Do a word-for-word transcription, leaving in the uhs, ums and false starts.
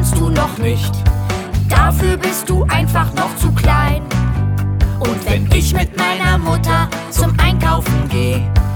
kannst du noch nicht. Dafür bist du einfach noch zu klein. Und wenn ich mit meiner Mutter zum Einkaufen gehe,